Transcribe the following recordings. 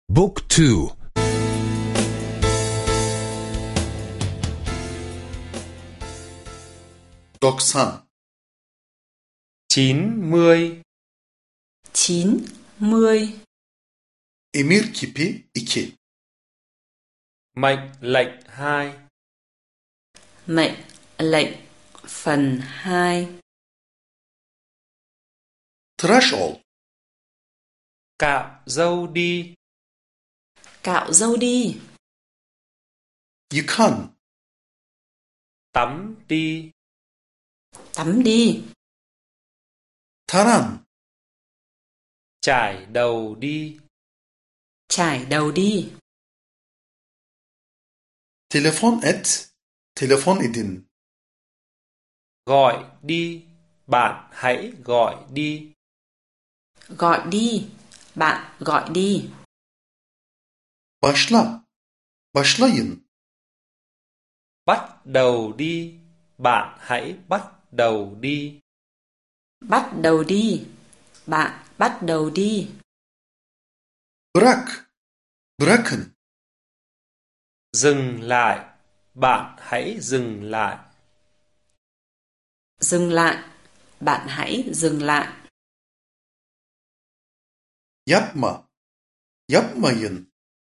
Book 2. 90 90. 90. Emir kipi 2 Mệnh lệnh 2. Mệnh lệnh phần 2. Tıraş ol. Cạo râu đi. Cạo râu đi. Yıkan. Tắm đi. Tắm đi. Taran. Chải đầu đi. Chải đầu đi. Telefon et. Telefon edin. Gọi đi. Bạn hãy gọi đi. Gọi đi. Bạn gọi đi. Başla. Başlayın. Bắt đầu đi. Bạn hãy bắt đầu đi. Bắt đầu đi. Bạn bắt đầu đi. Bırak. Bırakın. Dừng lại. Bạn hãy dừng lại. Dừng lại. Bạn hãy dừng lại. Yapma. Yapmayın.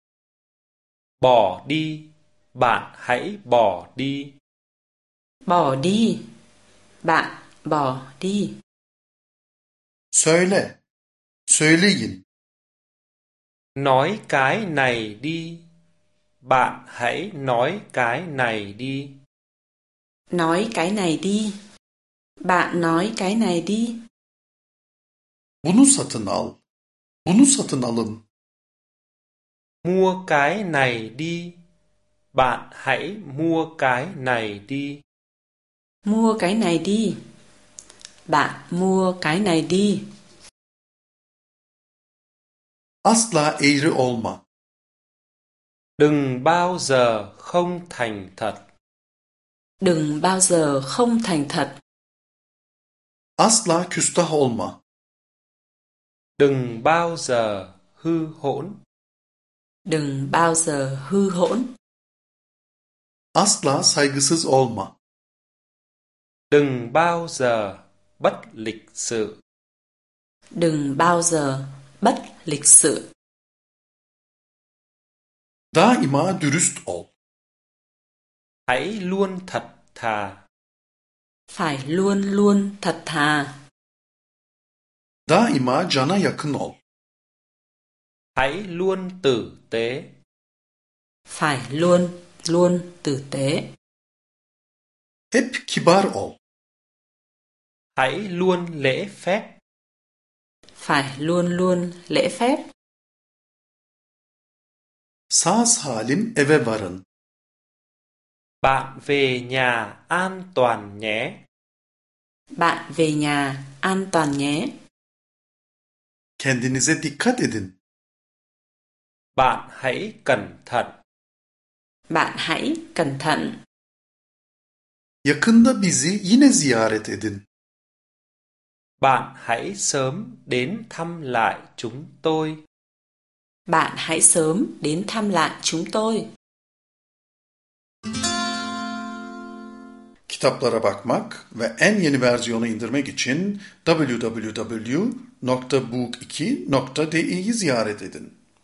Bỏ đi. Bạn hãy bỏ đi. Bỏ đi. Bạn bỏ đi. Söyle. Söyleyin. Nói cái này đi. Bạn hãy nói cái này đi. Nói cái này đi. Bạn nói cái này đi. Bunu satın al. Bunu satın alın. Mua cái này đi. Bạn hãy mua cái này đi. Mua cái này đi. Bạn mua cái này đi. Asla eğri olma. Đừng bao giờ không thành thật. Đừng bao giờ không thành thật. Asla küstah olma. Đừng bao giờ hư hỗn. Đừng bao giờ hư hỗn. Asla saygısız olma. Đừng bao giờ bất lịch sự. Đừng bao giờ bất lịch sự. Daima dürüst ol. Hãy luôn thật thà. Phải luôn luôn thật thà. Daima cana yakın ol. Hãy luôn tử tế. Phải luôn luôn tử tế. Hep kibar ol. Hãy luôn lễ phép. Phải luôn luôn lễ phép. Sağ salim eve varın. Bạn về nhà an toàn nhé. Bạn về nhà an toàn nhé. Kendinize dikkat edin. Bạn hãy cẩn thận. Bạn hãy cẩn thận. Yakında bizi yine ziyaret edin. Bạn hãy sớm đến thăm lại chúng tôi. Bạn hãy sớm đến thăm lại chúng tôi. Kitaplara bakmak ve en yeni versiyonu indirmek için www.book2.de'yi ziyaret edin.